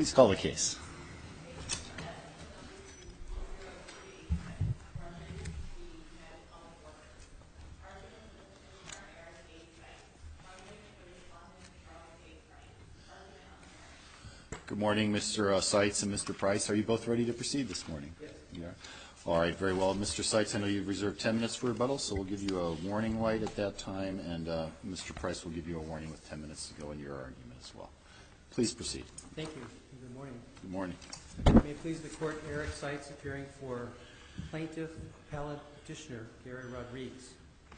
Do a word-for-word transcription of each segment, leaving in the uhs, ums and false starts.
Please call the case. Good morning, Mister Uh, Seitz and Mister Price. Are you both ready to proceed this morning? Yes. You are. All right, very well. Mister Seitz, I know you've reserved ten minutes for rebuttal, so we'll give you a warning light at that time, and uh, Mister Price will give you a warning with ten minutes to go in your argument as well. Please proceed. Thank you. Good morning. Good morning. May it please the Court, Eric Seitz appearing for Plaintiff Appellant Petitioner Gary Rodrigues.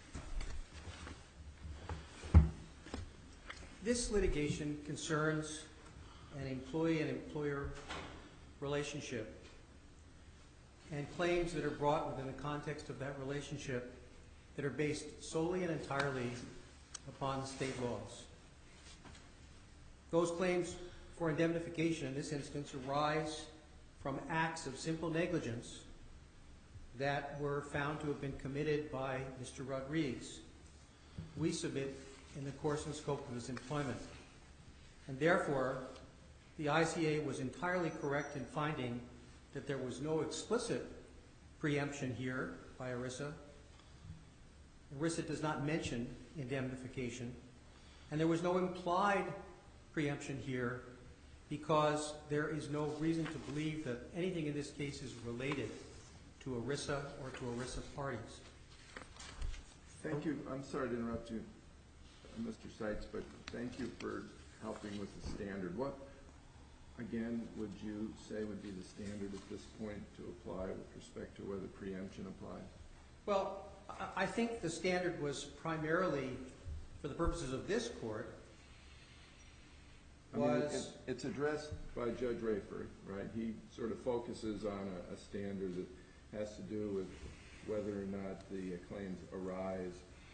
This litigation concerns an employee and employer relationship and claims that are brought within the context of that relationship that are based solely and entirely upon state laws. Those claims for indemnification in this instance arise from acts of simple negligence that were found to have been committed by Mister Rodrigues. We submit in the course and scope of his employment. And therefore, the I C A was entirely correct in finding that there was no explicit preemption here by ERISA. ERISA does not mention indemnification, and there was no implied preemption here because there is no reason to believe that anything in this case is related to ERISA or to ERISA parties. Thank you. I'm sorry to interrupt you, Mister Seitz, but thank you for helping with the standard. What, again, would you say would be the standard at this point to apply with respect to whether preemption applies? Well, I think the standard was primarily, for the purposes of this court, was... I mean, it, it's addressed by Judge Rayford, right? He sort of focuses on a, a standard that has to do with whether or not the uh, claims arise.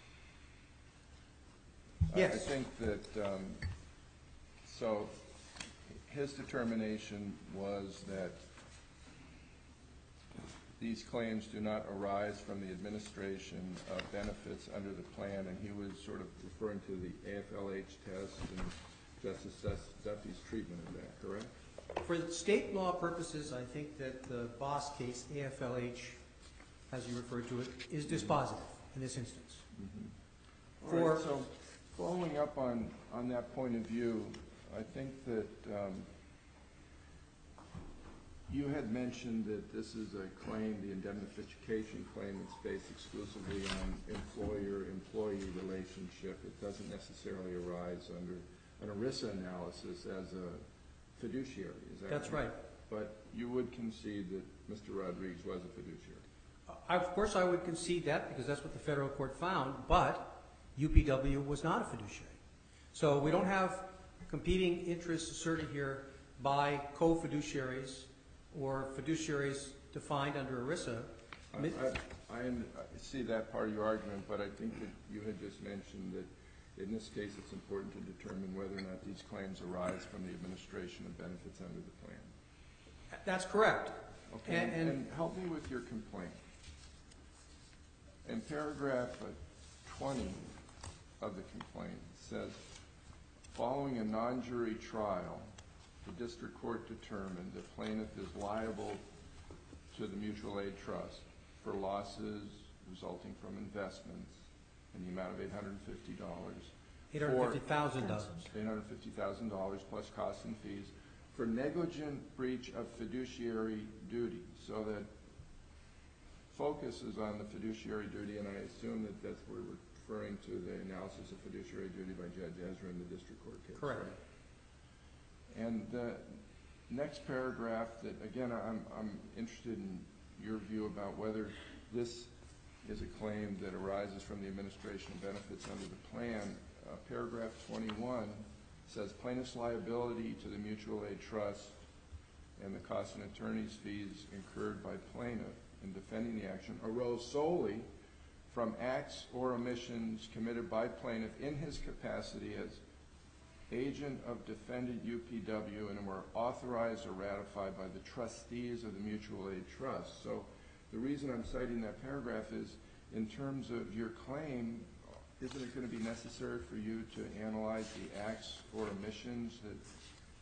Yes. I, I think that, um, so his determination was that these claims do not arise from the administration of benefits under the plan, and he was sort of referring to the A F L H test and Justice Duffy's treatment of that, correct? For state law purposes, I think that the Boss case, A F L H, as you referred to it, is dispositive in this instance. Mm-hmm. All For right, so following up on, on that point of view, I think that um, you had mentioned that this is a claim, the indemnification claim, that's based exclusively on employer-employee relationship. It doesn't necessarily arise under an ERISA analysis as a fiduciary, is that That's right? right. But you would concede that Mister Rodrigues was a fiduciary? I, of course I would concede that because that's what the federal court found, but U P W was not a fiduciary. So we don't have competing interests asserted here by co-fiduciaries or fiduciaries defined under ERISA. I, I, I see that part of your argument, but I think that you had just mentioned that in this case it's important to determine whether or not these claims arise from the administration of benefits under the plan. That's correct. Okay, and, and, and help me with your complaint. In paragraph twenty of the complaint, it says, following a non-jury trial, the district court determined the plaintiff is liable to the mutual aid trust for losses resulting from investments in the amount of eight hundred fifty dollars. eight hundred fifty thousand dollars. eight hundred fifty thousand dollars plus costs and fees for negligent breach of fiduciary duty. So that focus is on the fiduciary duty, and I assume that that's where we're referring to the analysis of fiduciary duty by Judge Ezra in the district court case. Correct. Right? And the next paragraph that, again, I'm, I'm interested in your view about whether this is a claim that arises from the administration of benefits under the plan. Uh, paragraph twenty-one says plaintiff's liability to the mutual aid trust and the costs and attorney's fees incurred by plaintiff in defending the action arose solely from acts or omissions committed by plaintiff in his capacity as agent of defendant U P W and were authorized or ratified by the trustees of the mutual aid trust. So the reason I'm citing that paragraph is in terms of your claim, isn't it going to be necessary for you to analyze the acts or omissions that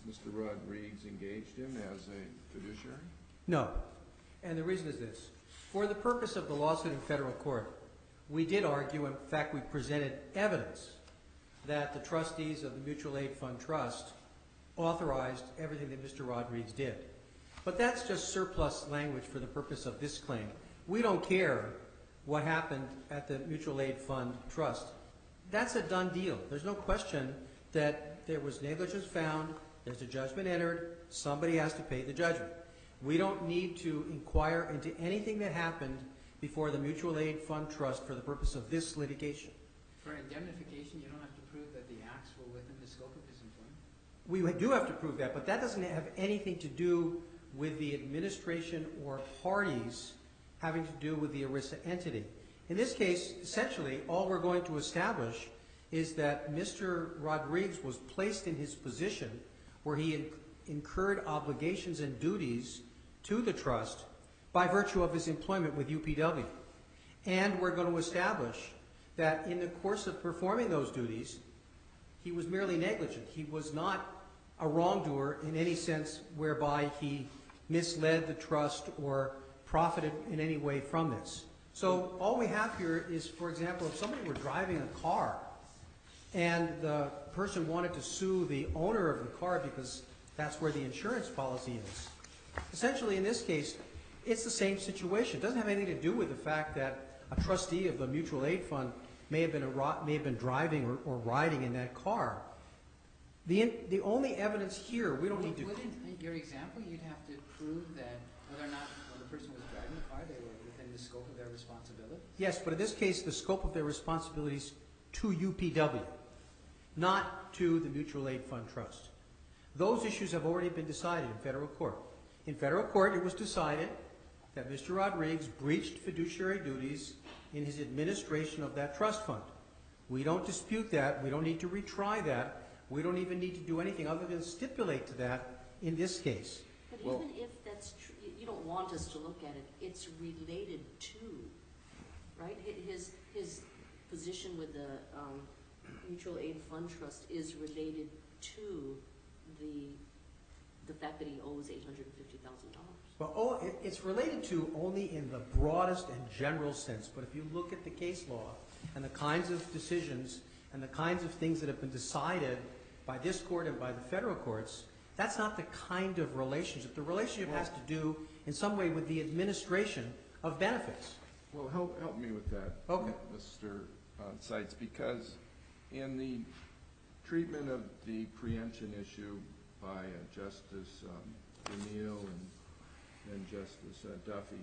Mister Rodriguez engaged in as a fiduciary? No. And the reason is this. For the purpose of the lawsuit in federal court, we did argue, in fact, we presented evidence that the trustees of the Mutual Aid Fund Trust authorized everything that Mister Rodriguez did. But that's just surplus language for the purpose of this claim. We don't care what happened at the Mutual Aid Fund Trust. That's a done deal. There's no question that there was negligence found, there's a judgment entered, somebody has to pay the judgment. We don't need to inquire into anything that happened before the Mutual Aid Fund Trust for the purpose of this litigation. For indemnification, you don't have to prove that the acts were within the scope of his employment? We do have to prove that, but that doesn't have anything to do with the administration or parties having to do with the ERISA entity. In this case, essentially, all we're going to establish is that Mister Rodriguez was placed in his position where he in incurred obligations and duties to the trust by virtue of his employment with U P W. And we're going to establish that in the course of performing those duties, he was merely negligent. He was not a wrongdoer in any sense whereby he misled the trust or profited in any way from this. So all we have here is, for example, if somebody were driving a car and the person wanted to sue the owner of the car because that's where the insurance policy is. Essentially, in this case, it's the same situation. It doesn't have anything to do with the fact that a trustee of the mutual aid fund may have been, a, may have been driving or, or riding in that car. The, the only evidence here, we don't need to... Wouldn't, in your example, you'd have to prove that whether or not when the person was driving the car, they were within the scope of their responsibility? Yes, but in this case, the scope of their responsibilities to U P W, not to the Mutual Aid Fund Trust. Those issues have already been decided in federal court. In federal court, it was decided that Mister Rodriguez breached fiduciary duties in his administration of that trust fund. We don't dispute that. We don't need to retry that. We don't even need to do anything other than stipulate to that in this case. But Well, even if that's true, you don't want us to look at it, it's related to, right? Hi- His, his position with the um, Mutual Aid Fund Trust is related to the, the fact that he owes eight hundred fifty thousand dollars. Well, oh, it, it's related to only in the broadest and general sense, but if you look at the case law and the kinds of decisions and the kinds of things that have been decided by this court and by the federal courts, that's not the kind of relationship. The relationship has to do in some way with the administration of benefits. Well, help, help me with that, Okay. Mister Uh, Seitz, because in the treatment of the preemption issue by uh, Justice um, O'Neill and, and Justice uh, Duffy,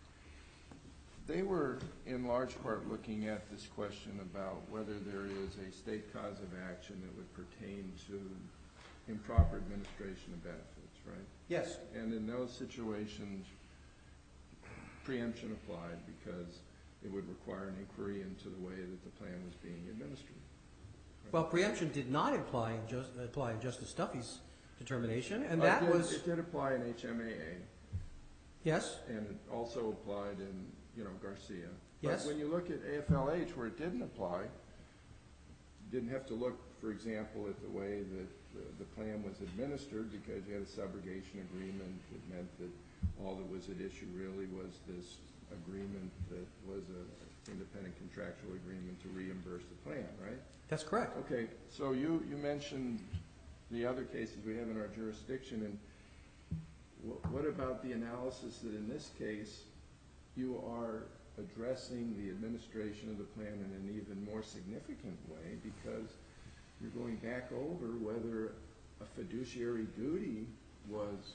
they were in large part looking at this question about whether there is a state cause of action that would pertain to improper administration of benefits, right? Yes. And in those situations, preemption applied because it would require an inquiry into the way that the plan was being administered. Right? Well, preemption did not apply in, just, apply in Justice Duffy's determination, and Uh, that it did- was... It did apply in H M A A, Yes? and it also applied in, you know, Garcia. Yes. But when you look at A F L H, where it didn't apply, you didn't have to look, for example, at the way that the, the plan was administered, because you had a subrogation agreement that meant that all that was at issue really was this agreement that was a independent contractual agreement to reimburse the plan, right? That's correct. Okay, so you, you mentioned the other cases we have in our jurisdiction, and wh- what about the analysis that in this case you are addressing the administration of the plan in an even more significant way, because you're going back over whether a fiduciary duty was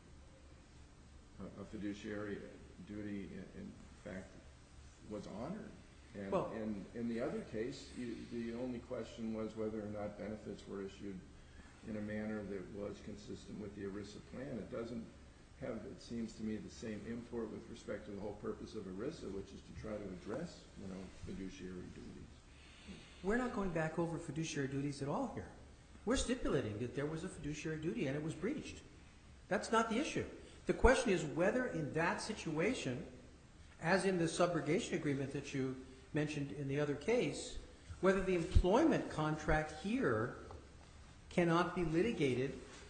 a, a fiduciary duty in, in fact was honored. And Well- in, in the other case, you, the only question was whether or not benefits were issued in a manner that was consistent with the ERISA plan. It doesn't have, it seems to me, the same import with respect to the whole purpose of ERISA, which is to try to address, you know, fiduciary duties. We're not going back over fiduciary duties at all here. We're stipulating that there was a fiduciary duty and it was breached. That's not the issue. The question is whether in that situation, as in the subrogation agreement that you mentioned in the other case, whether the employment contract here cannot be litigated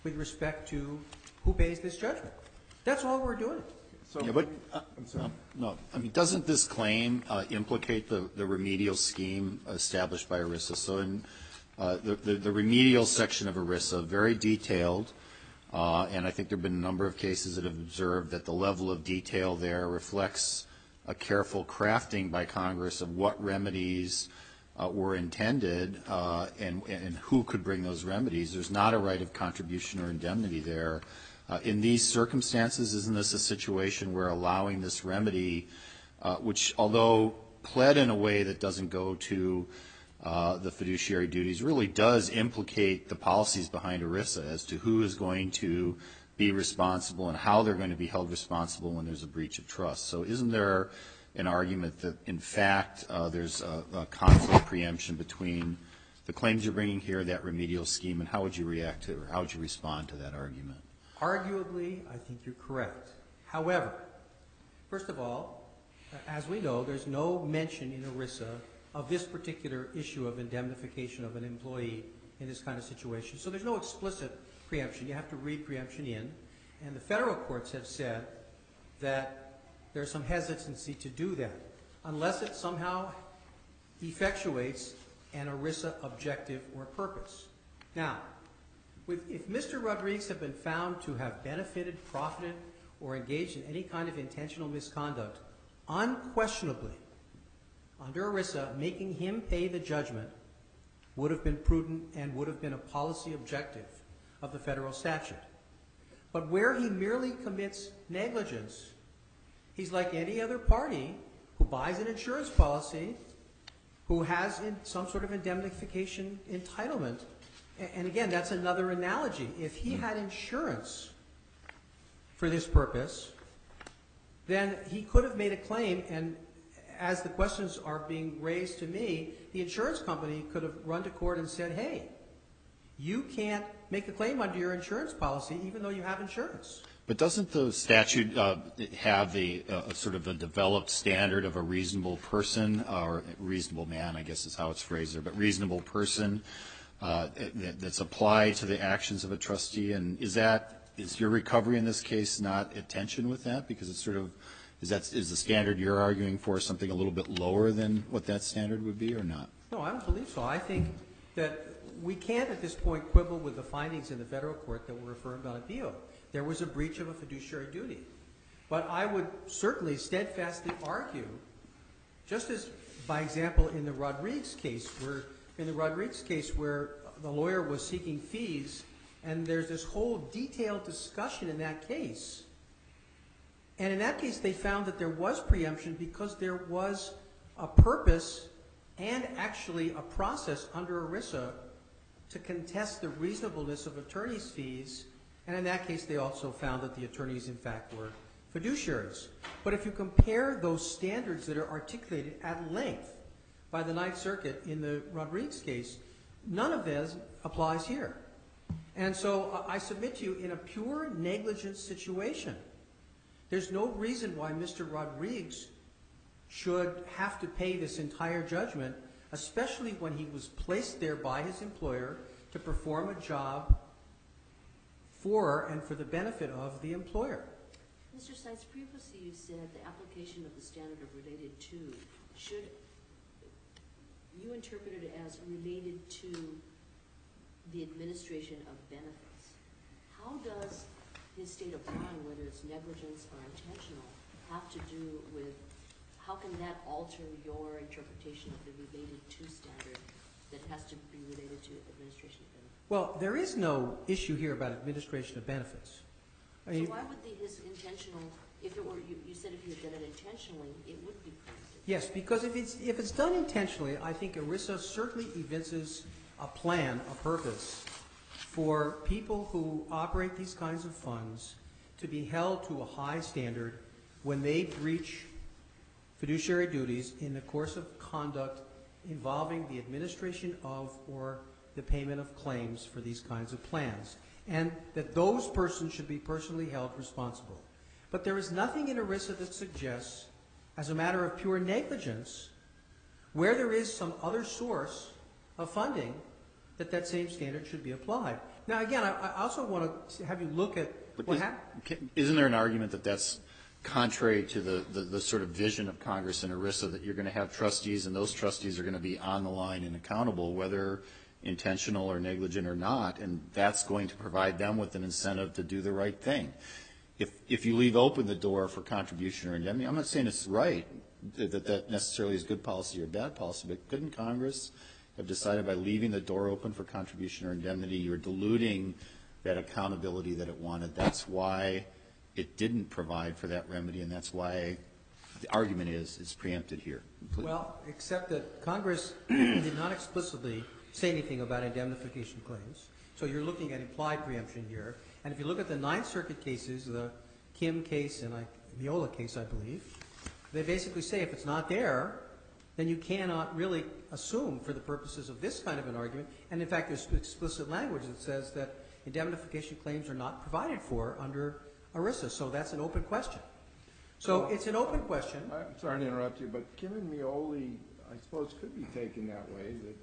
with respect to who pays this judgment. That's all we're doing. So, Yeah, but, uh, I'm sorry. no, I mean, doesn't this claim uh, implicate the, the remedial scheme established by ERISA? So in uh, the, the, the remedial section of ERISA, very detailed, uh, and I think there have been a number of cases that have observed that the level of detail there reflects a careful crafting by Congress of what remedies uh, were intended uh, and, and who could bring those remedies. There's not a right of contribution or indemnity there. Uh, in these circumstances, isn't this a situation where allowing this remedy, uh, which although pled in a way that doesn't go to uh, the fiduciary duties, really does implicate the policies behind ERISA as to who is going to be responsible and how they're going to be held responsible when there's a breach of trust? So isn't there an argument that, in fact, uh, there's a, a conflict preemption between the claims you're bringing here, that remedial scheme, and how would you react to, or how would you respond to that argument? Arguably, I think you're correct. However, first of all, as we know, there's no mention in ERISA of this particular issue of indemnification of an employee in this kind of situation. So there's no explicit preemption. You have to read preemption in. And the federal courts have said that there's some hesitancy to do that unless it somehow effectuates an ERISA objective or purpose. Now, with, if Mister Rodriguez had been found to have benefited, profited, or engaged in any kind of intentional misconduct, unquestionably, under ERISA, making him pay the judgment would have been prudent and would have been a policy objective of the federal statute. But where he merely commits negligence, he's like any other party who buys an insurance policy, who has in some sort of indemnification entitlement. And again, that's another analogy. If he had insurance for this purpose, then he could have made a claim, and as the questions are being raised to me, the insurance company could have run to court and said, hey, you can't make a claim under your insurance policy even though you have insurance. But doesn't the statute uh, have the uh, sort of a developed standard of a reasonable person, or reasonable man, I guess is how it's phrased there, but reasonable person uh, that, that's applied to the actions of a trustee? And is that, is your recovery in this case not at tension with that? Because it's sort of, is that, is the standard you're arguing for something a little bit lower than what that standard would be, or not? No, I don't believe so. I think that we can't at this point quibble with the findings in the federal court that were affirmed on appeal. There was a breach of a fiduciary duty. But I would certainly steadfastly argue, just as, by example, in the Rodriguez case, where in the Rodriguez case where the lawyer was seeking fees, and there's this whole detailed discussion in that case. And in that case, they found that there was preemption because there was a purpose and actually a process under ERISA to contest the reasonableness of attorney's fees. And in that case, they also found that the attorneys, in fact, were fiduciaries. But if you compare those standards that are articulated at length by the Ninth Circuit in the Rodriguez case, none of this applies here. And so I submit to you, in a pure negligence situation, there's no reason why Mister Rodriguez should have to pay this entire judgment, especially when he was placed there by his employer to perform a job for and for the benefit of the employer. Mister Seitz, previously you said the application of the standard of related to should, you interpreted it as related to the administration of benefits. How does his state of mind, whether it's negligence or intentional, have to do with, how can that alter your interpretation of the related to standard that has to be related to administration of benefits? Well, there is no issue here about administration of benefits. I mean, So why would the, his intentional, if it were, you, you said if he had done it intentionally, it would be preempted. yes, because if it's, if it's done intentionally, I think ERISA certainly evinces a plan, a purpose, for people who operate these kinds of funds to be held to a high standard when they breach fiduciary duties in the course of conduct involving the administration of or the payment of claims for these kinds of plans, and that those persons should be personally held responsible. But there is nothing in ERISA that suggests, as a matter of pure negligence, where there is some other source of funding, that that same standard should be applied. Now, again, I, I also want to have you look at But what is- happened. ca- Isn't there an argument that that's contrary to the, the, the sort of vision of Congress and ERISA, that you're going to have trustees, and those trustees are going to be on the line and accountable, whether intentional or negligent or not, and that's going to provide them with an incentive to do the right thing. If, if you leave open the door for contribution or indemnity, I'm not saying it's right that that necessarily is good policy or bad policy, but couldn't Congress have decided by leaving the door open for contribution or indemnity, you're diluting that accountability that it wanted? That's why it didn't provide for that remedy, and that's why the argument is it's preempted here. Well, except that Congress did not explicitly say anything about indemnification claims. So you're looking at implied preemption here. And if you look at the Ninth Circuit cases, the Kim case and I, the Ola case, I believe, they basically say if it's not there, then you cannot really assume for the purposes of this kind of an argument. And in fact, there's explicit language that says that indemnification claims are not provided for under ERISA. So that's an open question. So Well, it's an open question. I'm sorry to interrupt you, but Kim and Meoli, I suppose, could be taken that way, that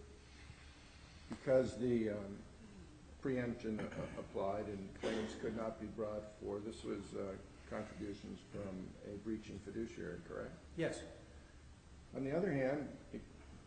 because the um, preemption a- applied and claims could not be brought for, this was uh, contributions from a breaching fiduciary, correct? Yes. On the other hand, it-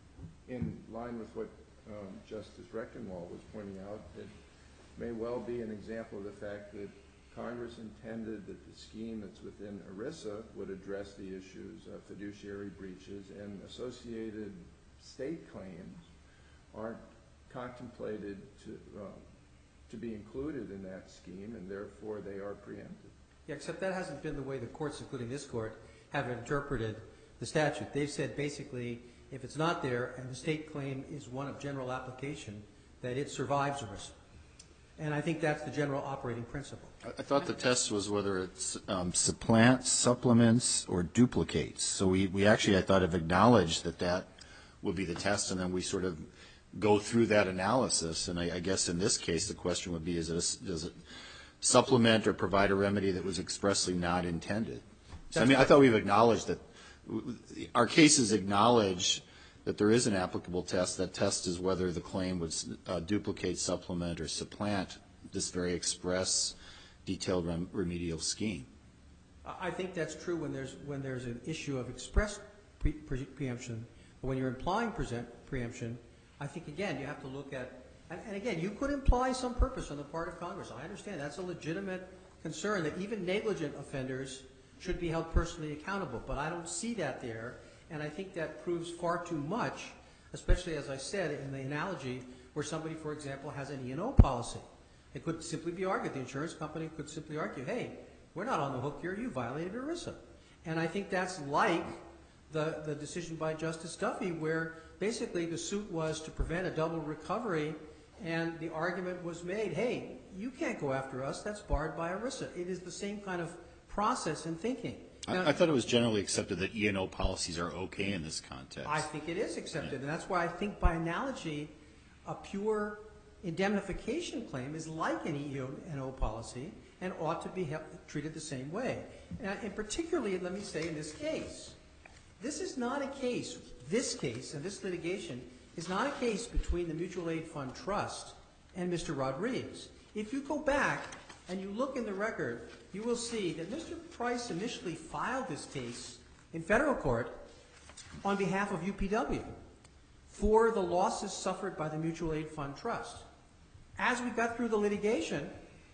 in line with what um, Justice Rectenwald was pointing out, it may well be an example of the fact that Congress intended that the scheme that's within ERISA would address the issues of fiduciary breaches, and associated state claims aren't contemplated to um, to be included in that scheme, and therefore they are preempted. Yeah, except that hasn't been the way the courts, including this court, have interpreted the statute. They've said basically if it's not there and the state claim is one of general application, that it survives ERISA. And I think that's the general operating principle. I I thought the test was whether it's um, supplants, supplements, or duplicates. So we, we actually, I thought, have acknowledged that that would be the test, and then we sort of go through that analysis. And I, I guess in this case, the question would be, is it a, does it supplement or provide a remedy that was expressly not intended? So, I mean, I thought we've acknowledged that w- w- our cases acknowledge that there is an applicable test. That test is whether the claim would uh, duplicate, supplement, or supplant this very express, detailed rem- remedial scheme. I think that's true when there's when there's an issue of express pre pre preemption. But when you're implying present preemption, I think again you have to look at and, and again you could imply some purpose on the part of Congress. I understand that's a legitimate concern that even negligent offenders should be held personally accountable. But I don't see that there. And I think that proves far too much, especially, as I said, in the analogy where somebody, for example, has an E and O policy. It could simply be argued, the insurance company could simply argue, hey, we're not on the hook here, you violated ERISA. And I think that's like the, the decision by Justice Duffy where basically the suit was to prevent a double recovery and the argument was made, hey, you can't go after us, that's barred by ERISA. It is the same kind of process and thinking. Now, I, I thought it was generally accepted that E and O policies are okay in this context. I think it is accepted, and that's why I think by analogy, a pure indemnification claim is like an E and O policy and ought to be held, treated the same way. And, and particularly, let me say, in this case, this is not a case, this case and this litigation is not a case between the Mutual Aid Fund Trust and Mister Rodriguez. If you go back and you look in the record, you will see that Mister Price initially filed this case in federal court on behalf of U P W for the losses suffered by the Mutual Aid Fund Trust. As we got through the litigation,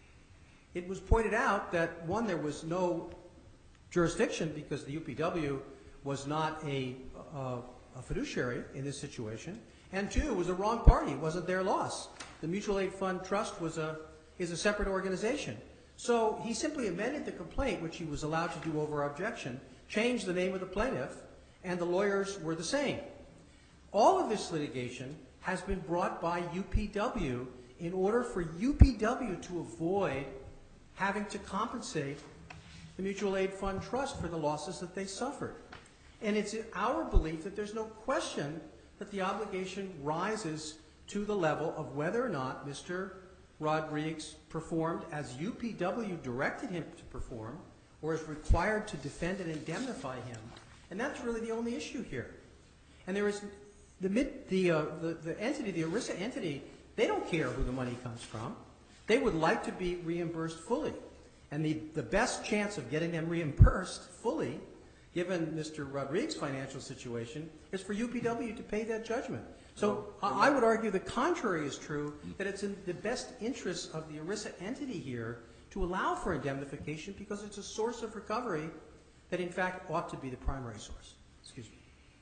it was pointed out that, one, there was no jurisdiction because the U P W was not a, uh, a fiduciary in this situation, and two, it was the wrong party. It wasn't their loss. The Mutual Aid Fund Trust was a, is a separate organization. So he simply amended the complaint, which he was allowed to do over objection, changed the name of the plaintiff, and the lawyers were the same. All of this litigation has been brought by U P W in order for U P W to avoid having to compensate the Mutual Aid Fund Trust for the losses that they suffered. And it's our belief that there's no question that the obligation rises to the level of whether or not Mister Rodriguez performed as U P W directed him to perform or is required to defend and indemnify him. And that's really the only issue here. And there is the, mid, the, uh, the, the entity, the ERISA entity, They don't care who the money comes from. They would like to be reimbursed fully. And the, the best chance of getting them reimbursed fully, given Mister Rodriguez's financial situation, is for U P W to pay that judgment. So I I would argue the contrary is true, that it's in the best interest of the ERISA entity here to allow for indemnification because it's a source of recovery that in fact ought to be the primary source. Excuse me.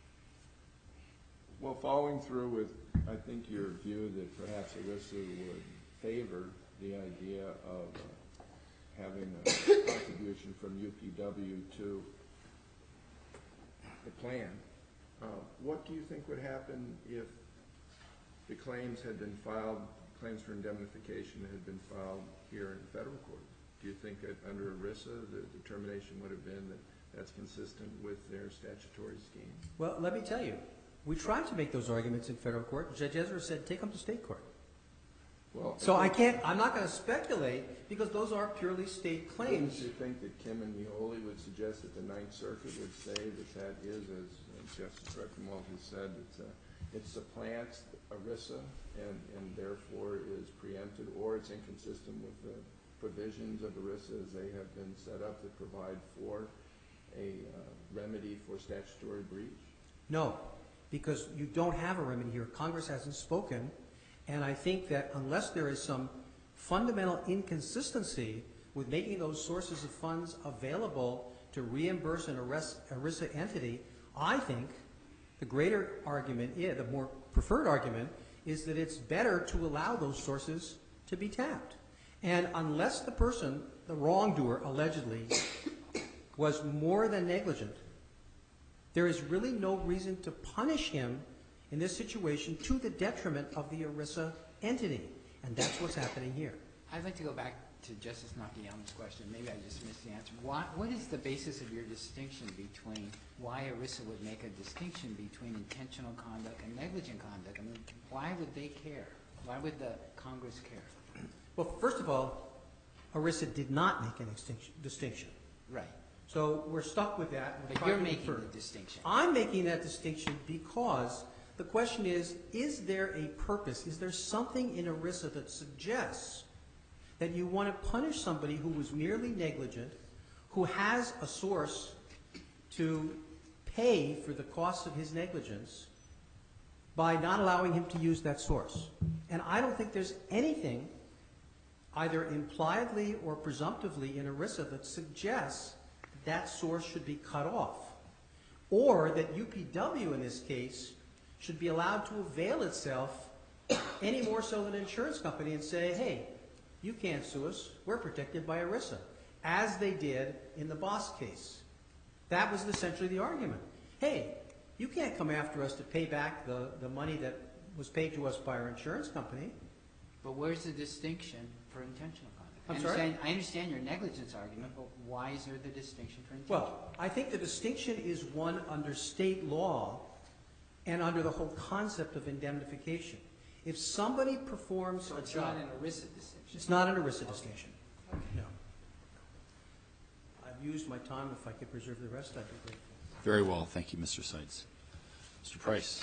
Well, following through with, I think, your view that perhaps ERISA would favor the idea of uh, having a contribution from U P W to the plan, uh, what do you think would happen if the claims had been filed, claims for indemnification had been filed here in federal court? Do you think that under ERISA the determination would have been that that's consistent with their statutory scheme? Well, let me tell you, we tried to make those arguments in federal court. Judge Ezra said, take them to state court. Well, So I can't, I'm not going to speculate because those are purely state claims. Wouldn't you think that Kim and Mioli would suggest that the Ninth Circuit would say that that is, as uh, Justice Reckemwald has said, it's, uh, it supplants ERISA and, and therefore is preempted, or it's inconsistent with the provisions of ERISA as they have been set up that provide for a uh, remedy for statutory breach? No, because you don't have a remedy here. Congress hasn't spoken. And I think that unless there is some fundamental inconsistency with making those sources of funds available to reimburse an ERISA entity, I think the greater argument, is, the more preferred argument, is that it's better to allow those sources to be tapped. And unless the person, the wrongdoer allegedly, was more than negligent, there is really no reason to punish him in this situation to the detriment of the ERISA entity. And that's what's happening here. I'd like to go back to Justice Nakayama's question. Maybe I just missed the answer. Why, what is the basis of your distinction between why ERISA would make a distinction between intentional conduct and negligent conduct? I mean, why would they care? Why would the Congress care? Well, first of all, ERISA did not make an extinction, distinction. Right. So we're stuck with that. We're But you're trying to making infer. the distinction. I'm making that distinction because the question is, is there a purpose? Is there something in ERISA that suggests that you want to punish somebody who was merely negligent, who has a source to pay for the costs of his negligence by not allowing him to use that source? And I don't think there's anything, either impliedly or presumptively in ERISA, that suggests that source should be cut off, or that U P W in this case should be allowed to avail itself any more so than an insurance company and say, hey, you can't sue us, we're protected by ERISA, as they did in the Boss case. That was essentially the argument. Hey, you can't come after us to pay back the, the money that was paid to us by our insurance company. But where's the distinction for intentional conduct? I'm I sorry? understand, I understand your negligence argument, but why is there the distinction for intentional? Well, I think the distinction is one under state law and under the whole concept of indemnification. If somebody performs So a it's job, not an ERISA distinction. it's not an ERISA distinction. No. I've used my time. If I could preserve the rest, I'd be grateful. Very well. Thank you, Mister Seitz. Mister Price.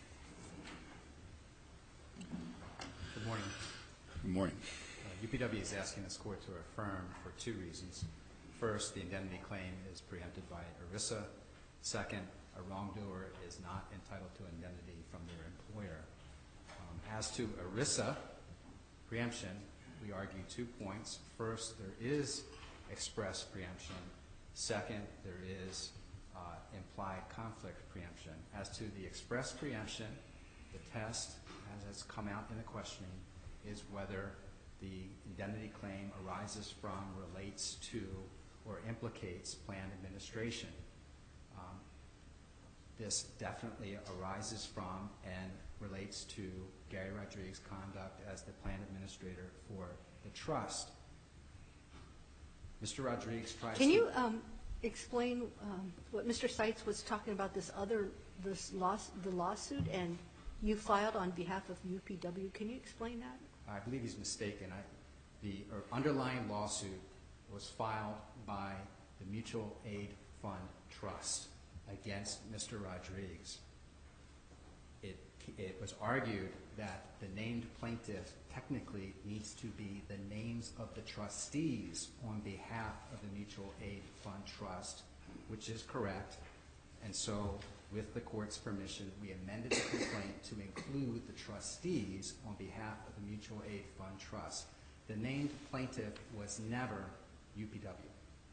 Good morning. Good morning. Uh, U P W is asking this court to affirm for two reasons. First, the indemnity claim is preempted by ERISA. Second, a wrongdoer is not entitled to indemnity from their employer. Um, as to ERISA preemption, we argue two points. First, there is express preemption. Second, there is uh, implied conflict preemption. As to the express preemption, the test, as has come out in the questioning, is whether the indemnity claim arises from, relates to, or implicates plan administration. Um, this definitely arises from and relates to Gary Rodriguez's conduct as the plan administrator for the trust. Mister Rodriguez tries Can to... you um, explain um, what Mister Seitz was talking about, this other, this loss, the lawsuit, and you filed on behalf of U P W? Can you explain that? I believe he's mistaken. I, the or underlying lawsuit was filed by the Mutual Aid Fund Trust against Mister Rodriguez. It it was argued that the named plaintiff technically needs to be the names of the trustees on behalf of the Mutual Aid Fund Trust, which is correct. And so, with the court's permission, we amended the complaint to include the trustees on behalf of the Mutual Aid Fund Trust. The named plaintiff was never U P W.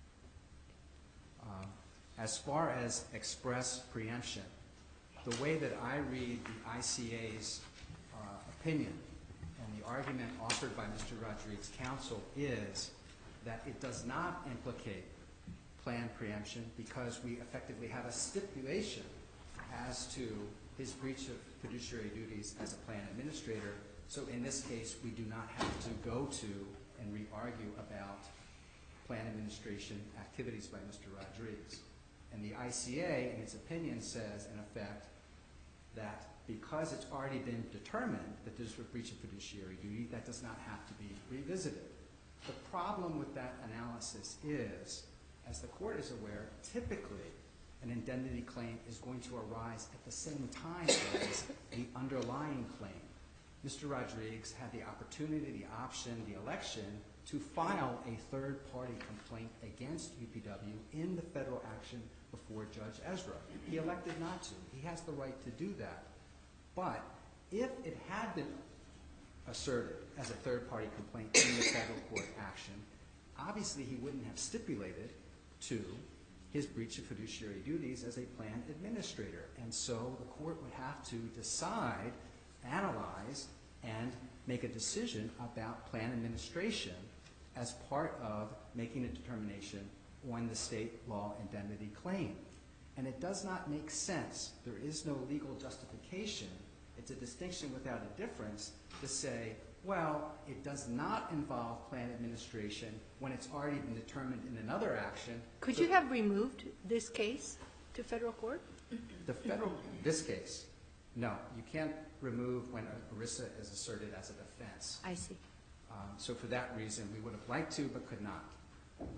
Um, as far as express preemption, the way that I read the I C A's uh, opinion and the argument offered by Mister Rodriguez's counsel is that it does not implicate plan preemption because we effectively have a stipulation as to his breach of fiduciary duties as a plan administrator. So in this case, we do not have to go to and re-argue about plan administration activities by Mister Rodriguez. And the I C A, in its opinion, says, in effect, that because it's already been determined that there's a breach of fiduciary duty, that does not have to be revisited. The problem with that analysis is, as the court is aware, typically an indemnity claim is going to arise at the same time as the underlying claim. Mister Rodriguez had the opportunity, the option, the election to file a third-party complaint against U P W in the federal action before Judge Ezra. He elected not to. He has the right to do that. But if it had been asserted as a third-party complaint in the federal court action, obviously he wouldn't have stipulated to his breach of fiduciary duties as a plan administrator. And so the court would have to decide, analyze, and make a decision about plan administration as part of making a determination on the state law indemnity claim. And it does not make sense. There is no legal justification. It's a distinction without a difference to say, well, it does not involve plan administration when it's already been determined in another action. Could So you have removed this case to federal court? the federal, this case, no, you can't remove when ERISA is asserted as a defense. I see. Um, so for that reason, we would have liked to, but could not. Um,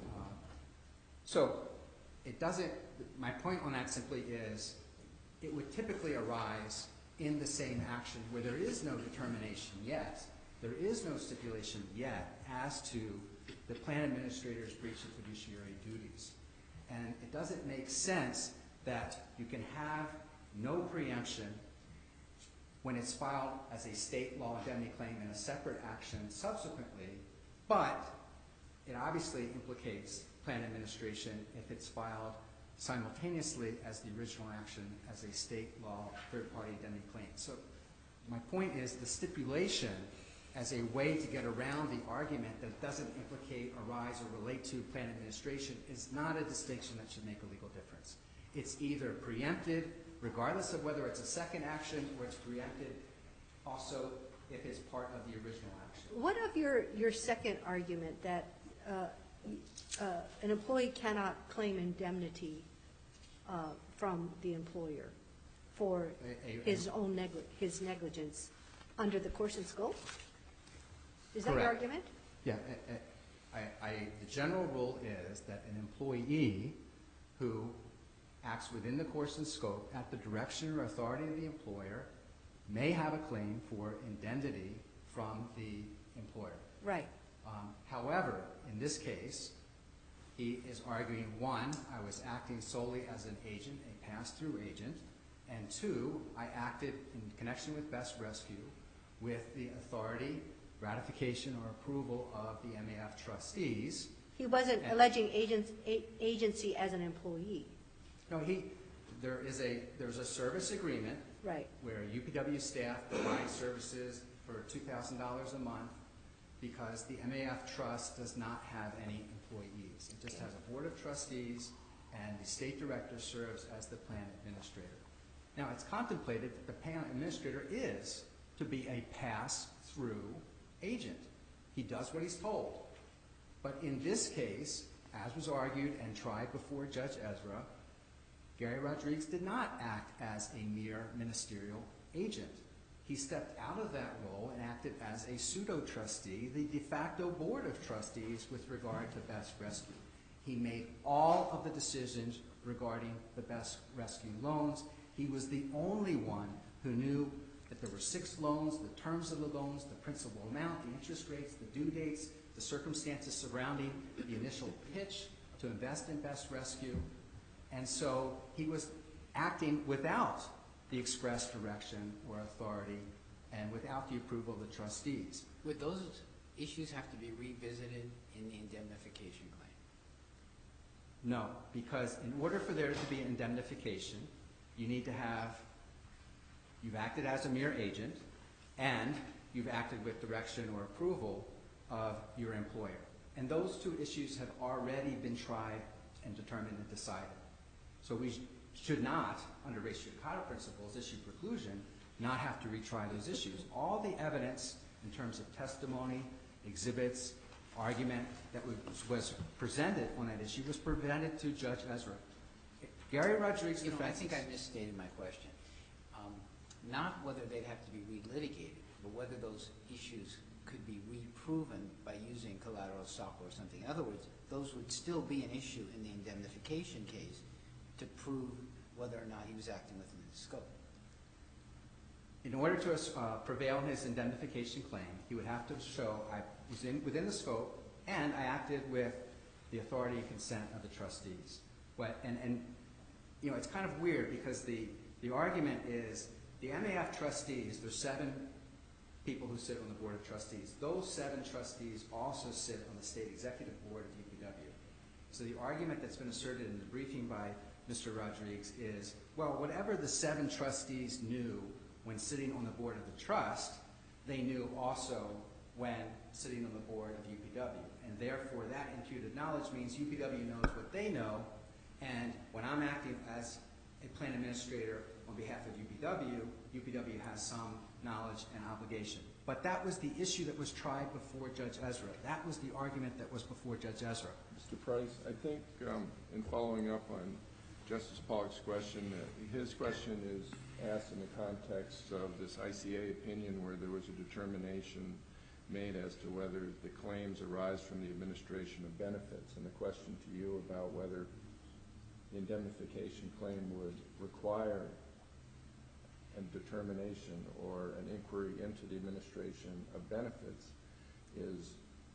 so it doesn't, my point on that simply is, it would typically arise in the same action where there is no determination yet, there is no stipulation yet as to the plan administrator's breach of fiduciary duties. And it doesn't make sense that you can have no preemption when it's filed as a state law indemnity claim in a separate action subsequently, but it obviously implicates plan administration if it's filed simultaneously as the original action as a state law third-party indemnity claim. So my point is the stipulation as a way to get around the argument that it doesn't implicate, arise, or relate to plan administration is not a distinction that should make a legal difference. It's either preempted, regardless of whether it's a second action, or it's preempted also if it's part of the original action. What of your, your second argument that uh, uh, an employee cannot claim indemnity uh, from the employer for A- a- his own negli- his negligence under the course and scope? Is that your Correct. argument? Yeah, I, I, I, the general rule is that an employee who acts within the course and scope at the direction or authority of the employer may have a claim for indemnity from the employer. Right. Um, however, in this case, he is arguing, one, I was acting solely as an agent, a pass-through agent, and two, I acted in connection with Best Rescue with the authority, ratification, or approval of the M A F trustees. He wasn't And- alleging agents, a, agency as an employee. No, he, there is a, there's a service agreement Right. where U P W staff provides services for two thousand dollars a month because the M A F trust does not have any employees. It just has a board of trustees, and the state director serves as the plan administrator. Now, it's contemplated that the plan administrator is to be a pass-through agent. He does what he's told. But in this case, as was argued and tried before Judge Ezra, Gary Rodriguez did not act as a mere ministerial agent. He stepped out of that role and acted as a pseudo-trustee, the de facto board of trustees with regard to Best Rescue. He made all of the decisions regarding the Best Rescue loans. He was the only one who knew that there were six loans, the terms of the loans, the principal amount, the interest rates, the due dates, the circumstances surrounding the initial pitch to invest in Best Rescue. And so he was acting without the express direction or authority and without the approval of the trustees. Would those issues have to be revisited in the indemnification claim? No, because in order for there to be indemnification, you need to have, you've acted as a mere agent, and you've acted with direction or approval of your employer. And those two issues have already been tried and determined and decided. So we sh should not, under res judicata principles, issue preclusion, not have to retry those issues. All the evidence in terms of testimony, exhibits, argument that was, was presented on that issue was presented to Judge Ezra. Gary Rodriguez You know, I defense. think I misstated my question. Um, not whether they'd have to be relitigated, but whether those issues could be reproven by using collateral estoppel or something. In other words, those would still be an issue in the indemnification case to prove whether or not he was acting within the scope. In order to uh, prevail in his indemnification claim, he would have to show I was in, within the scope and I acted with the authority and consent of the trustees. But, and, and you know, it's kind of weird because the, the argument is the M A F trustees, there's seven people who sit on the Board of Trustees. Those seven trustees also sit on the State Executive Board of U P W. So the argument that's been asserted in the briefing by Mister Rodriguez is, well, whatever the seven trustees knew when sitting on the board of the trust, they knew also when sitting on the board of U P W. And therefore, that imputed knowledge means U P W knows what they know, and when I'm acting as a plan administrator on behalf of U P W, U P W has some knowledge and obligation. But that was the issue that was tried before Judge Ezra. That was the argument that was before Judge Ezra. Mister Price, I think um, in following up on Justice Pollock's question, uh, his question is asked in the context of this I C A opinion where there was a determination made as to whether the claims arise from the administration of benefits. And the question to you about whether the indemnification claim would require a determination or an inquiry into the administration of benefits is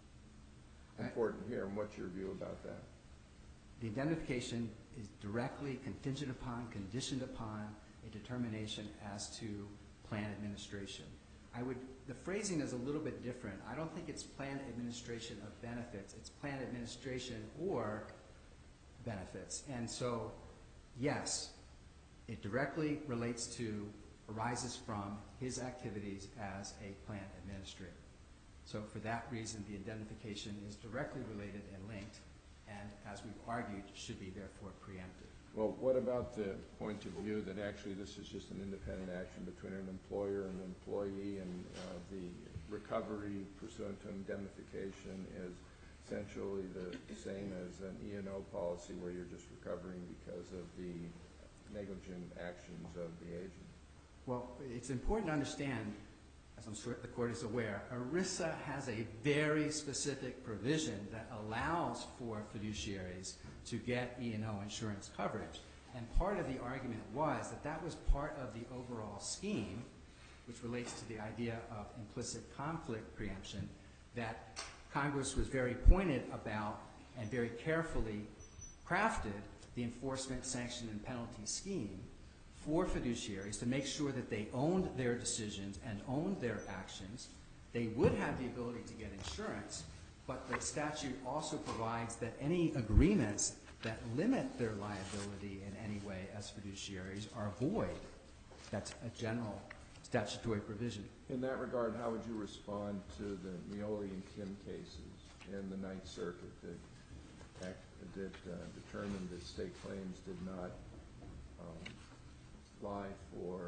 important here. And what's your view about that? The indemnification is directly contingent upon, conditioned upon a determination as to plan administration. I would, the phrasing is a little bit different. I don't think it's plan administration of benefits. It's plan administration or benefits. And so, yes, it directly relates to, arises from his activities as a plan administrator. So for that reason, the indemnification is directly related and linked, and as we've argued, should be therefore preempted. Well, what about the point of view that actually this is just an independent action between an employer and an employee, and uh, the recovery pursuant to indemnification is essentially the same as an E and O policy where you're just recovering because of the negligent actions of the agent? Well, it's important to understand, as I'm sure the court is aware, ERISA has a very specific provision that allows for fiduciaries to get E and O insurance coverage. And part of the argument was that that was part of the overall scheme, which relates to the idea of implicit conflict preemption, that Congress was very pointed about and very carefully crafted the enforcement, sanction, and penalty scheme for fiduciaries to make sure that they owned their decisions and owned their actions. They would have the ability to get insurance, but the statute also provides that any agreements that limit their liability in any way as fiduciaries are void. That's a general statutory provision. In that regard, how would you respond to the Mioli and Kim cases in the Ninth Circuit that, act, that uh, determined that state claims did not um, lie for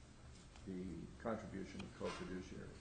the contribution of co-fiduciaries?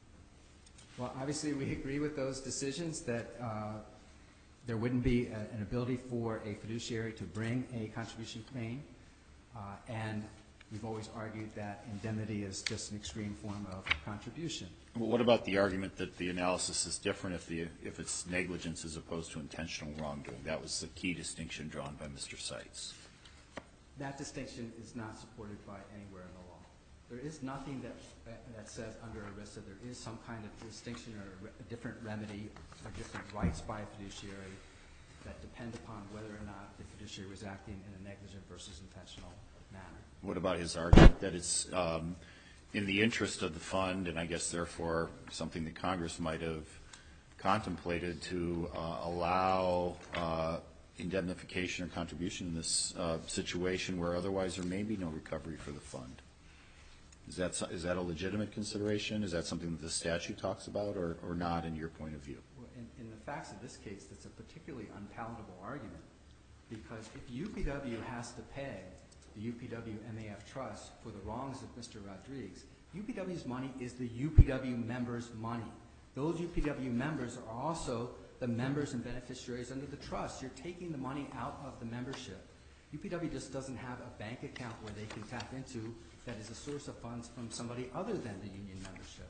Well, obviously we agree with those decisions that uh, there wouldn't be a, an ability for a fiduciary to bring a contribution claim, uh, and we've always argued that indemnity is just an extreme form of contribution. Well, what about the argument that the analysis is different if the if it's negligence as opposed to intentional wrongdoing? That was the key distinction drawn by Mister Seitz. That distinction is not supported by anywhere in the law. There is nothing that, that says under ERISA there is some kind of distinction or a different remedy or different rights by a fiduciary that depend upon whether or not the fiduciary was acting in a negligent versus intentional manner. What about his argument that it's um, in the interest of the fund, and I guess therefore something that Congress might have contemplated to uh, allow uh, indemnification or contribution in this uh, situation where otherwise there may be no recovery for the fund? Is that, is that a legitimate consideration? Is that something that the statute talks about, or, or not in your point of view? Well, in, in the facts of this case, that's a particularly unpalatable argument, because if U P W has to pay the U P W M A F Trust for the wrongs of Mister Rodriguez, U P W's money is the U P W members' money. Those U P W members are also the members and beneficiaries under the trust. You're taking the money out of the membership. U P W just doesn't have a bank account where they can tap into that is a source of funds from somebody other than the union membership.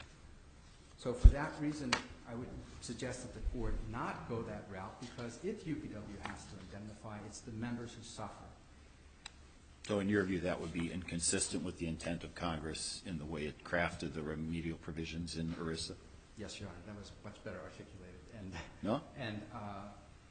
So for that reason, I would suggest that the court not go that route, because if U P W has to indemnify, it's the members who suffer. So in your view, that would be inconsistent with the intent of Congress in the way it crafted the remedial provisions in ERISA? Yes, Your Honor, that was much better articulated. And, No? and uh,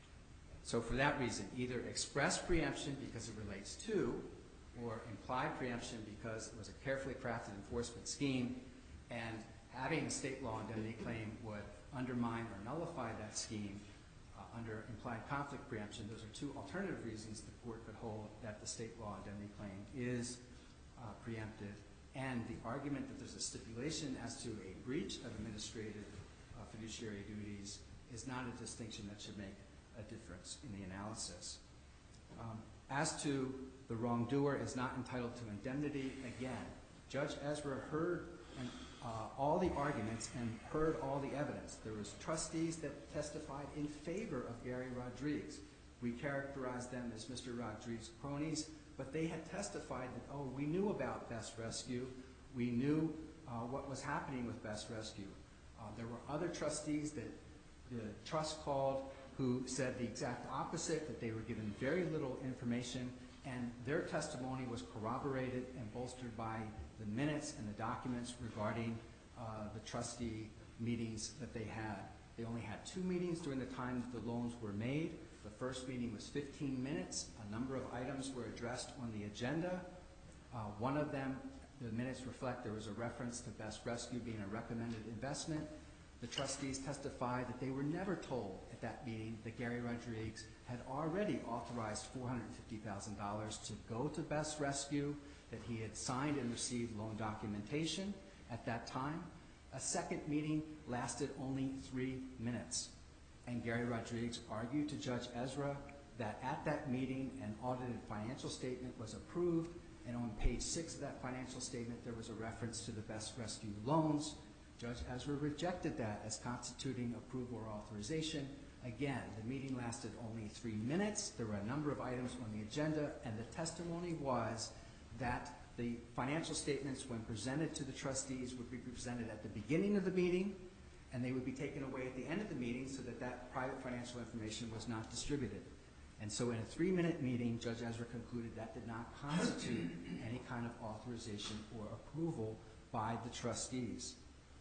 so for that reason, either express preemption because it relates to, or implied preemption because it was a carefully crafted enforcement scheme, and having a state law indemnity claim would undermine or nullify that scheme uh, under implied conflict preemption. Those are two alternative reasons the court could hold that the state law indemnity claim is uh, preempted. And the argument that there's a stipulation as to a breach of administrative uh, fiduciary duties is not a distinction that should make a difference in the analysis. Um, as to the wrongdoer is not entitled to indemnity, again, Judge Ezra heard an, uh, all the arguments and heard all the evidence. There was trustees that testified in favor of Gary Rodriguez. We characterized them as Mister Rodriguez's cronies, but they had testified that, oh, we knew about Best Rescue. We knew uh, what was happening with Best Rescue. Uh, there were other trustees that the trust called who said the exact opposite, that they were given very little information, and their testimony was corroborated and bolstered by the minutes and the documents regarding uh, the trustee meetings that they had. They only had two meetings during the time that the loans were made. The first meeting was fifteen minutes. A number of items were addressed on the agenda. Uh, one of them, the minutes reflect, there was a reference to Best Rescue being a recommended investment. The trustees testified that they were never told at that meeting that Gary Rodriguez had already authorized four hundred fifty thousand dollars to go to Best Rescue, that he had signed and received loan documentation at that time. A second meeting lasted only three minutes. And Gary Rodriguez argued to Judge Ezra that at that meeting an audited financial statement was approved, and on page six of that financial statement there was a reference to the Best Rescue loans. Judge Ezra rejected that as constituting approval or authorization. Again, the meeting lasted only three minutes. There were a number of items on the agenda, and the testimony was that the financial statements, when presented to the trustees, would be presented at the beginning of the meeting, and they would be taken away at the end of the meeting so that that private financial information was not distributed. And so in a three-minute meeting, Judge Ezra concluded that did not constitute any kind of authorization or approval by the trustees.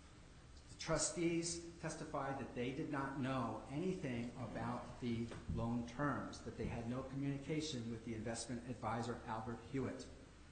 The trustees testified that they did not know anything about the loan terms, that they had no communication with the investment advisor, Albert Hewitt.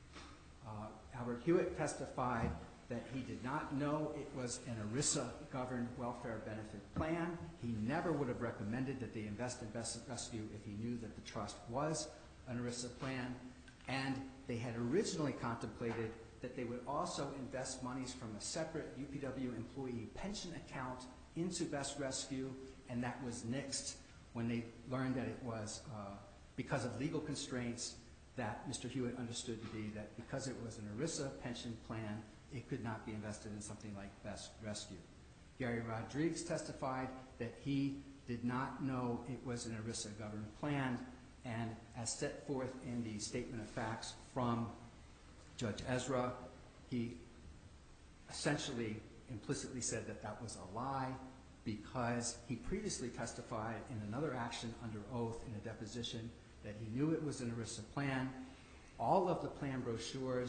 Uh, Albert Hewitt testified that he did not know it was an ERISA-governed welfare benefit plan. He never would have recommended that they invest in Best Rescue if he knew that the trust was an ERISA plan. And they had originally contemplated that they would also invest monies from a separate U P W employee pension account into Best Rescue, and that was nixed when they learned that it was, uh, because of legal constraints, that Mister Hewitt understood to be that because it was an ERISA pension plan, it could not be invested in something like Best Rescue. Gary Rodriguez testified that he did not know it was an ERISA governed plan, and as set forth in the statement of facts from Judge Ezra, he essentially implicitly said that that was a lie because he previously testified in another action under oath in a deposition that he knew it was an ERISA plan. All of the plan brochures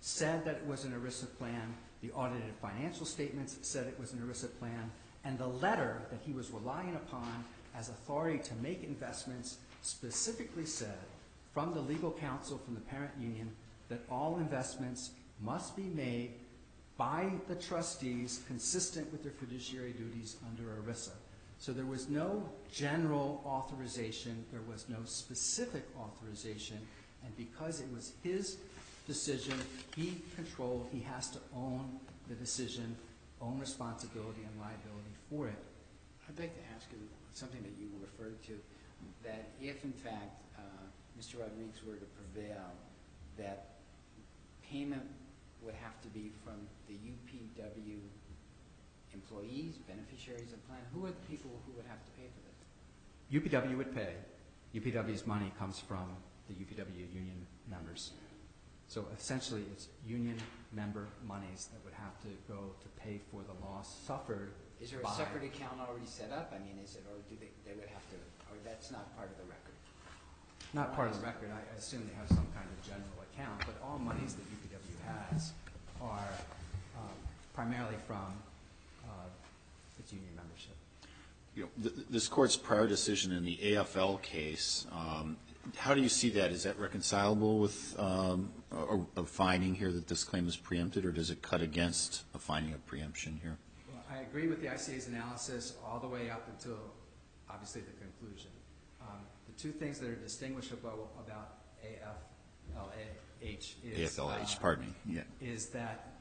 said that it was an ERISA plan, the audited financial statements said it was an ERISA plan, and the letter that he was relying upon as authority to make investments specifically said from the legal counsel from the parent union that all investments must be made by the trustees consistent with their fiduciary duties under ERISA. So there was no general authorization, there was no specific authorization, and because it was his decision, he controlled, he has to own the decision, own responsibility and liability for it. I'd like to ask you something that you referred to, that if in fact uh, Mister Rodriguez were to prevail, that payment would have to be from the U P W employees, beneficiaries of the plan. Who are the people who would have to pay for this? U P W would pay. U P W's money comes from the U P W union members. So essentially it's union member monies that would have to go to pay for the loss suffered. Is there a by, separate account already set up? I mean, is it, or do they, they would have to, or that's not part of the record? Not part of the record. I assume they have some kind of general account, but all monies that U P W has are um, primarily from uh, its union membership. You know, th this court's prior decision in the A F L case, um, how do you see that? Is that reconcilable with um, a, a finding here that this claim is preempted, or does it cut against a finding of preemption here? Well, I agree with the I C A's analysis all the way up until, obviously, the conclusion. Um, the two things that are distinguishable about A F L H is, A F L H, uh, pardon me, yeah. is that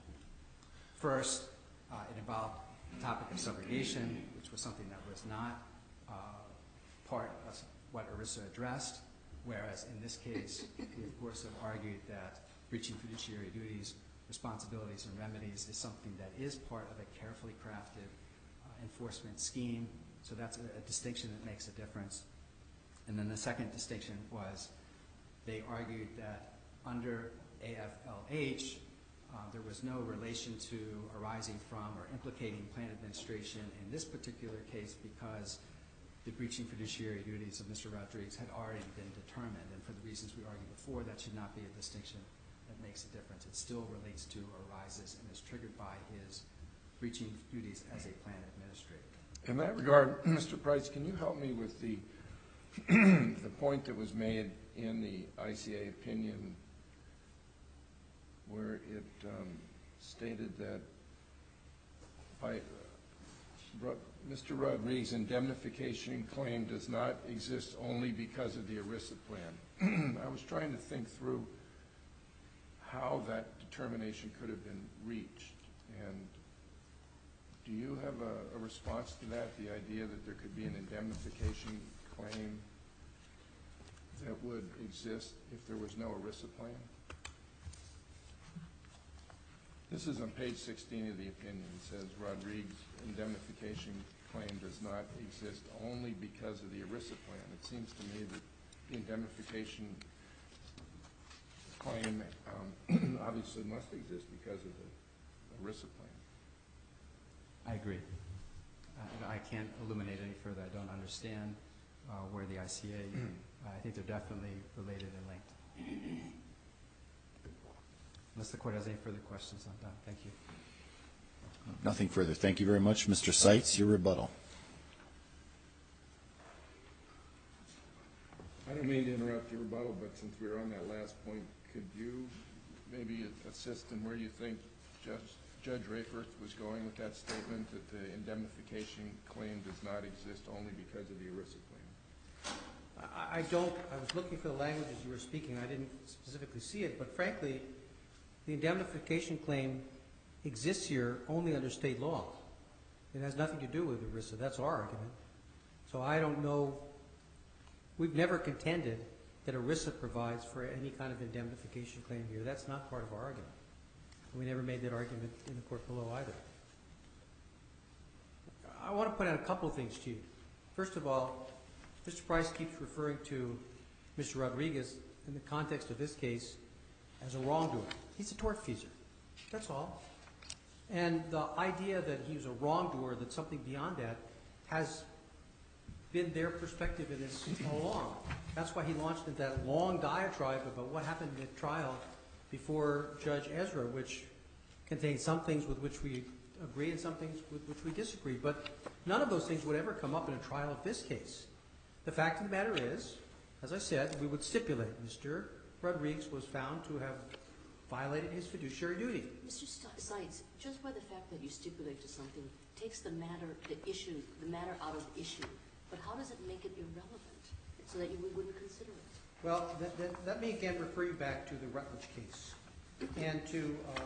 first, uh, it involved the topic of subrogation, which was something that was not uh, part of what ERISA addressed, whereas in this case, we of course have argued that breaching fiduciary duties, responsibilities, and remedies is something that is part of a carefully crafted uh, enforcement scheme, so that's a, a distinction that makes a difference. And then the second distinction was they argued that under A F L H, uh, there was no relation to arising from or implicating plan administration in this particular case because the breaching fiduciary duties of Mister Rodriguez had already been determined. And for the reasons we argued before, that should not be a distinction that makes a difference. It still relates to, arises, and is triggered by his breaching duties as a plan administrator. In that regard, Mister Price, can you help me with the the point that was made in the I C A opinion where it um, stated that by uh, Mister Rodriguez's indemnification claim does not exist only because of the ERISA plan. I was trying to think through how that determination could have been reached, and do you have a, a response to that, the idea that there could be an indemnification claim that would exist if there was no ERISA plan? This is on page sixteen of the opinion. It says Rodriguez's indemnification claim does not exist only because of the ERISA plan. It seems to me that the indemnification claim um, obviously must exist because of the ERISA plan. I agree. Uh, I can't illuminate any further. I don't understand uh, where the I C A, uh, I think they're definitely related and linked. Unless the court has any further questions, I'm done. Thank you. Nothing further. Thank you very much. Mister Seitz, your rebuttal. I don't mean to interrupt your rebuttal, but since we were on that last point, could you maybe assist in where you think Judge, Judge Rayford was going with that statement that the indemnification claim does not exist only because of the ERISA plan? I I don't, I was looking for the language as you were speaking. I didn't specifically see it, but frankly, the indemnification claim exists here only under state law. It has nothing to do with ERISA. That's our argument. So I don't know, we've never contended that ERISA provides for any kind of indemnification claim here. That's not part of our argument. We never made that argument in the court below either. I want to point out a couple of things to you. First of all, Mister Price keeps referring to Mister Rodriguez in the context of this case as a wrongdoer. He's a tortfeasor. That's all. And the idea that he's a wrongdoer, that something beyond that, has been their perspective in this all along. That's why he launched into that long diatribe about what happened at trial before Judge Ezra, which contains some things with which we agree and some things with which we disagree. But none of those things would ever come up in a trial of this case. The fact of the matter is, as I said, we would stipulate Mister Rodriguez was found to have violated his fiduciary duty. Mister Seitz, just by the fact that you stipulate to something takes the matter, the issue, the matter out of the issue. But how does it make it irrelevant so that you wouldn't consider it? Well, th th let me again refer you back to the Rutledge case and to, uh,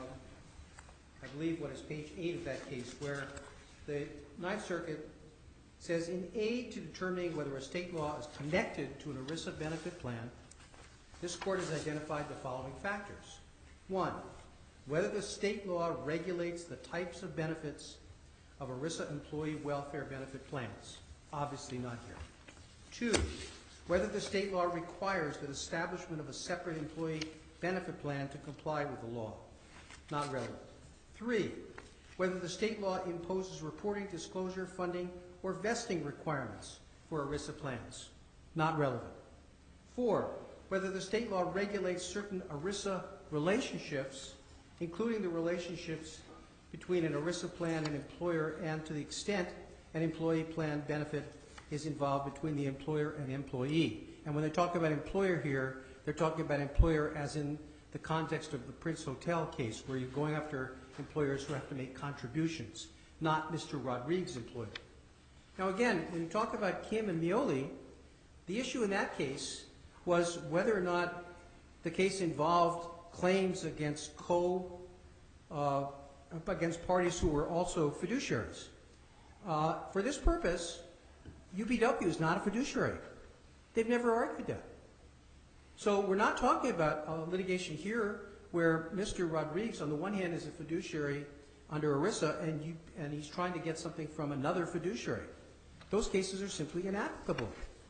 I believe, what is page eight of that case, where the Ninth Circuit says, in aid to determining whether a state law is connected to an ERISA benefit plan, this court has identified the following factors. One, whether the state law regulates the types of benefits of ERISA employee welfare benefit plans. Obviously not here. Two, whether the state law requires the establishment of a separate employee benefit plan to comply with the law. Not relevant. Three, whether the state law imposes reporting, disclosure, funding, or vesting requirements for ERISA plans. Not relevant. Four, whether the state law regulates certain ERISA relationships, including the relationships between an ERISA plan and employer, and to the extent an employee plan benefit is involved between the employer and employee. And when they talk about employer here, they're talking about employer as in the context of the Prince Hotel case, where you're going after employers who have to make contributions, not Mister Rodriguez's employer. Now again, when you talk about Kim and Mioli, the issue in that case was whether or not the case involved claims against co, uh, against parties who were also fiduciaries. Uh, for this purpose, U P W is not a fiduciary. They've never argued that. So we're not talking about uh, litigation here where Mister Rodriguez, on the one hand, is a fiduciary under ERISA, and, you, and he's trying to get something from another fiduciary. Those cases are simply inapplicable.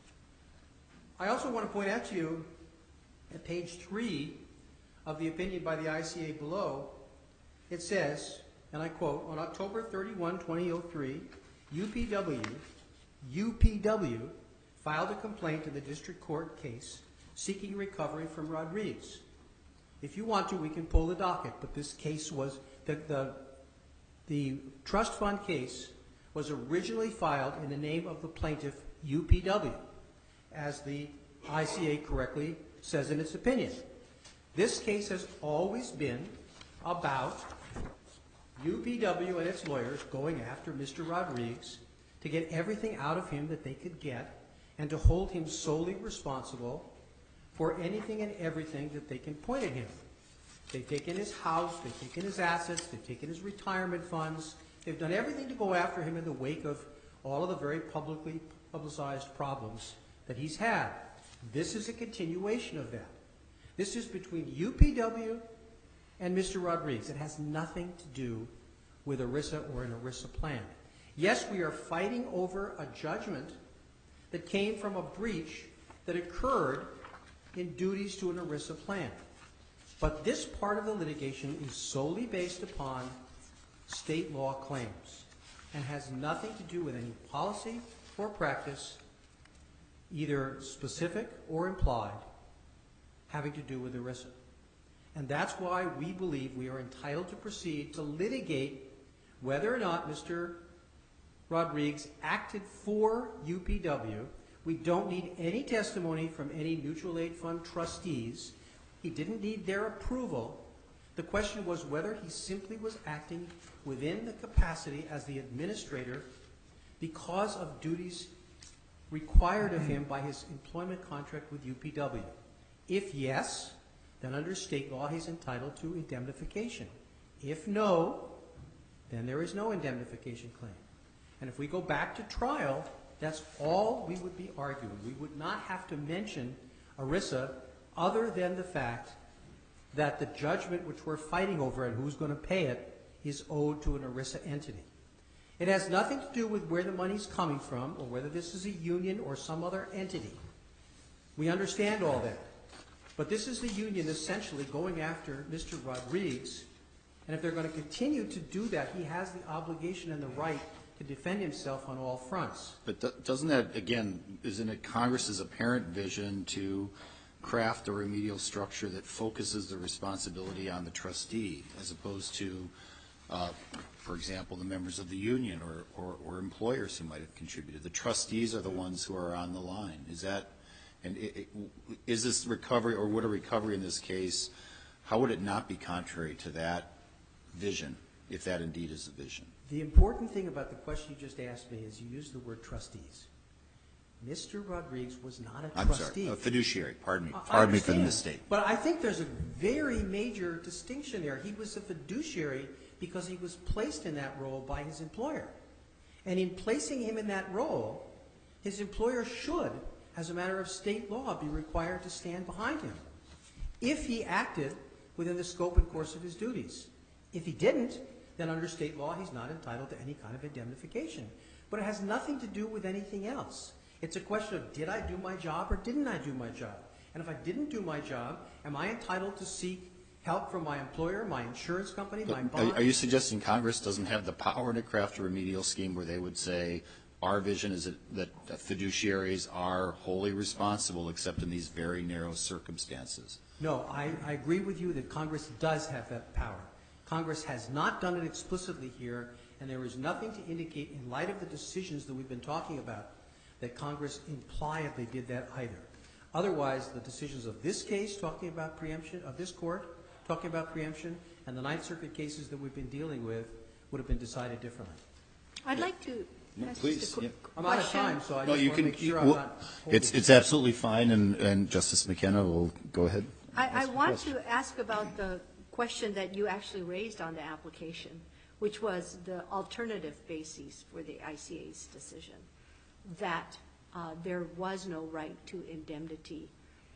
I also want to point out to you at page three of the opinion by the I C A below, it says, and I quote, on October thirty-first, twenty oh three, U P W, U P W filed a complaint in the district court case seeking recovery from Rodriguez. If you want to, we can pull the docket, but this case was, the, the, the trust fund case was originally filed in the name of the plaintiff, U P W, as the I C A correctly says in its opinion. This case has always been about U P W and its lawyers going after Mister Rodriguez to get everything out of him that they could get and to hold him solely responsible for anything and everything that they can point at him. They've taken his house, they've taken his assets, they've taken his retirement funds, they've done everything to go after him in the wake of all of the very publicly publicized problems that he's had. This is a continuation of that. This is between U P W and Mister Rodriguez. It has nothing to do with ERISA or an ERISA plan. Yes, we are fighting over a judgment that came from a breach that occurred in duties to an ERISA plan. But this part of the litigation is solely based upon state law claims and has nothing to do with any policy or practice, either specific or implied, having to do with ERISA. And that's why we believe we are entitled to proceed to litigate whether or not Mister Rodriguez acted for U P W. We don't need any testimony from any mutual aid fund trustees. He didn't need their approval. The question was whether he simply was acting within the capacity as the administrator because of duties required of him by his employment contract with U P W. If yes, then under state law he's entitled to indemnification. If no, then there is no indemnification claim. And if we go back to trial, that's all we would be arguing. We would not have to mention ERISA other than the fact that the judgment which we're fighting over and who's going to pay it is owed to an ERISA entity. It has nothing to do with where the money's coming from or whether this is a union or some other entity. We understand all that. But this is the union essentially going after Mister Rodriguez, and if they're going to continue to do that, he has the obligation and the right to defend himself on all fronts. But do- doesn't that, again, isn't it Congress's apparent vision to craft a remedial structure that focuses the responsibility on the trustee as opposed to, uh, for example, the members of the union or, or, or employers who might have contributed? The trustees are the ones who are on the line. Is that, and it, it, is this recovery, or would a recovery in this case, how would it not be contrary to that vision, if that indeed is the vision? The important thing about the question you just asked me is you used the word trustees. Mister Rodriguez was not a I'm trustee. sorry, a fiduciary, pardon me. I- I Pardon me for the understand. mistake. But I think there's a very major distinction there. He was a fiduciary because he was placed in that role by his employer. And in placing him in that role, his employer should, as a matter of state law, be required to stand behind him if he acted within the scope and course of his duties. If he didn't, then under state law, he's not entitled to any kind of indemnification. But it has nothing to do with anything else. It's a question of, did I do my job or didn't I do my job? And if I didn't do my job, am I entitled to seek help from my employer, my insurance company, my But bond? Are are you suggesting Congress doesn't have the power to craft a remedial scheme where they would say, our vision is that, that fiduciaries are wholly responsible except in these very narrow circumstances? No, I, I agree with you that Congress does have that power. Congress has not done it explicitly here, and there is nothing to indicate, in light of the decisions that we've been talking about, that Congress impliedly did that either. Otherwise, the decisions of this case, talking about preemption, of this court, talking about preemption, and the Ninth Circuit cases that we've been dealing with would have been decided differently. I'd like to No, ask please, just a quick yeah. I'm out of question. time, so I No, just you want to can, make sure you- I'm well, not it's, holding- it's absolutely fine, and, and Justice McKenna will go ahead. I, I Ask the want question. to ask about the question that you actually raised on the application, which was the alternative basis for the I C A's decision, that uh, there was no right to indemnity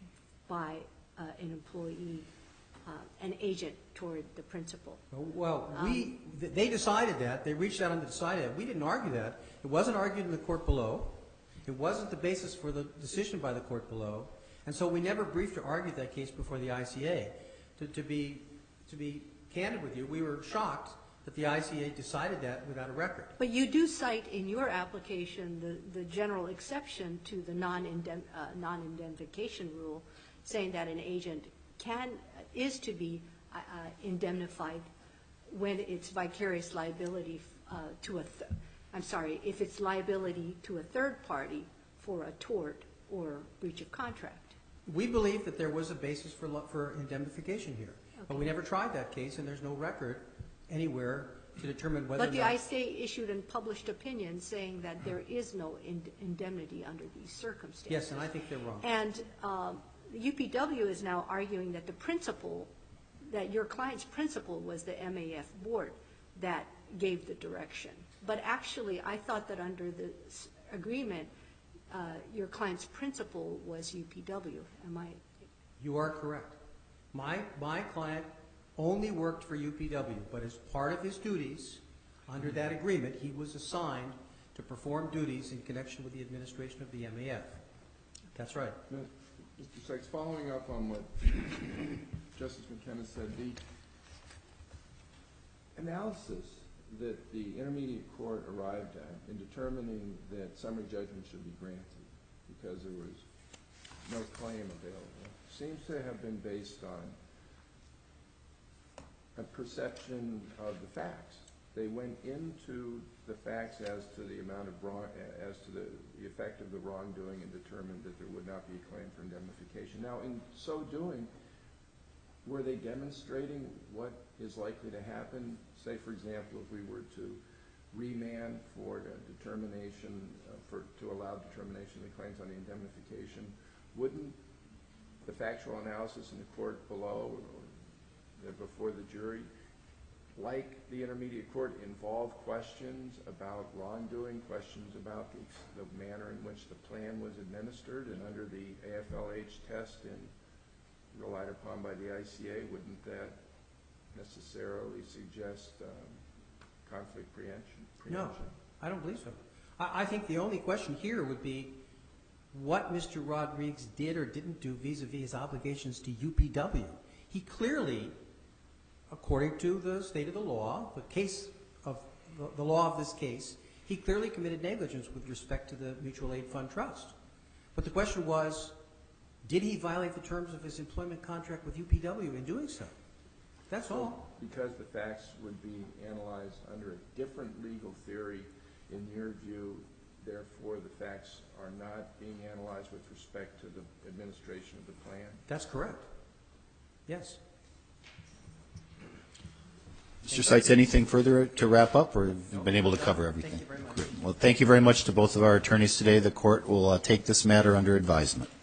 by uh, an employee, uh, an agent toward the principal. Well, we, th- they decided that. They reached out and decided that. We didn't argue that. It wasn't argued in the court below. It wasn't the basis for the decision by the court below. And so we never briefed or argued that case before the I C A. To, to be, to be candid with you, we were shocked that the I C A decided that without a record. But you do cite in your application the, the general exception to the non-indem, uh, non-indemnification rule, saying that an agent can, is to be uh, uh, indemnified when it's vicarious liability uh, to a, th- I'm sorry, if it's liability to a third party for a tort or breach of contract. We believe that there was a basis for, lo- for indemnification here. But we Okay. never tried that case, and there's no record anywhere to determine whether or But not. the I C A issued a published opinion saying that there is no ind- indemnity under these circumstances. Yes, and I think they're wrong. And um, the U P W is now arguing that the principal, that your client's principal was the M A F board that gave the direction. But actually, I thought that under the s- agreement, uh, your client's principal was U P W. Am I? You are correct. My, my client only worked for U P W, but as part of his duties, under that agreement, he was assigned to perform duties in connection with the administration of the M A F. That's right. Mister Sykes, following up on what Justice McKenna said, the analysis that the intermediate court arrived at in determining that summary judgment should be granted because there was no claim available seems to have been based on a perception of the facts. They went into the facts as to the amount of wrong, as to the, the effect of the wrongdoing, and determined that there would not be a claim for indemnification. Now, in so doing, were they demonstrating what is likely to happen? Say, for example, if we were to remand for the determination, uh, for to allow determination of the claims on the indemnification, wouldn't the factual analysis in the court below or, or before the jury, like the intermediate court, involve questions about wrongdoing, questions about the, the manner in which the plan was administered, and under the A F L H test and relied upon by the I C A, wouldn't that necessarily suggest um, conflict preemption? No, preemption? I don't believe so. I, I think the only question here would be what Mister Rodriguez did or didn't do vis-a-vis his obligations to U P W. He clearly, according to the state of the law, the case of the, the law of this case, he clearly committed negligence with respect to the Mutual Aid Fund Trust. But the question was, Did he violate the terms of his employment contract with U P W in doing so? That's all. Because the facts would be analyzed under a different legal theory, in your view, therefore the facts are not being analyzed with respect to the administration of the plan? That's correct. Yes. Mister Seitz, anything further to wrap up, or have you been able to cover everything? Thank you very much. Great. Well, thank you very much to both of our attorneys today. The court will uh, take this matter under advisement.